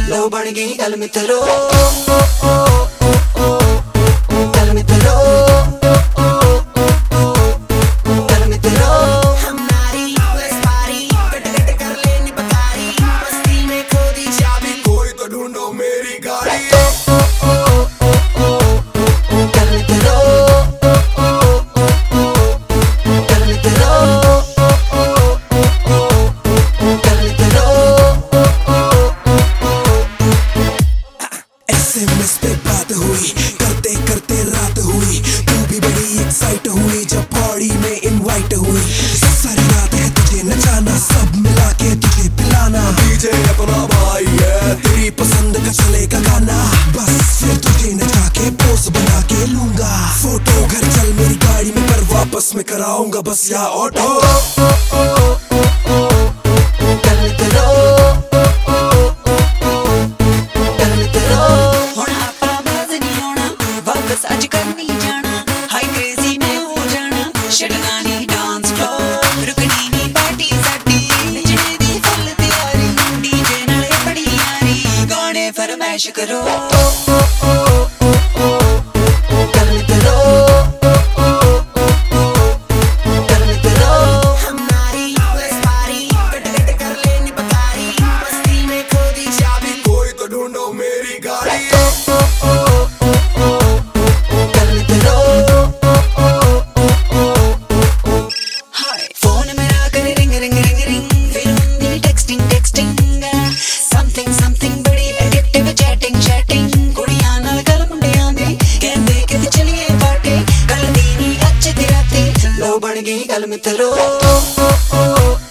लो बन गई गल मित्रो, गल मित्रो, गल मित्रो। हम नारी बस पारी, कट कट कर लेनी पकारी, बस्ती में खो दी चाबी, कोई तो ढूंढो मेरी गाड़ी। गल मित्रो, गल मित्रो, गल मित्रो। SMS पे बात हुई, करते करते रात हुई, तू भी बड़ी एक्साइट हुई जब पार्टी में इनवाइट हुई। सारी रात है तुझे नचाना, सब मिला के तुझे पिलाना, डीजे अपना भाई है, तेरी पसंद का चलेगा गाना। बस फिर तुझे नचा के पोज बना के लूंगा फोटो, घर चल मेरी गाड़ी में, पर वापस में कराऊंगा बस या ऑटो। गल मित्रो, गल मित्रो। हुण आपां बाज नहीं आउणा, वापस अज कर नहीं जाना, हाई क्रेजी में हो जाना, छड्डना नहीं डांस फ्लोर, रुकनी नहीं पार्टी साडी, नचने दी फुल तैयारी, डीजे नाले बड़ी यारी, गाने फरमाइश करो। गल मित्रो, गल मित्रो। हम नारी बस पारी, कट कट कर लेनी पकारी, बस्ती में खो दी चाबी, कोई तो ढूंढो मेरी गाड़ी। गल मित्रो, हाय फोन मेरा करे रिंग रिंग रिंग रिंग, फिर हुंदी टेक्सटिंग टेक्सटिंग, समथिंग समथिंग बड़ी एडिक्टिव चैटिंग चैटिंग, कुड़ियां नाल गल मुंडियां दी, कहंदे कि चलिए पार्टी, गल दी नी अज दी राती, लो बन गई गल मित्रो।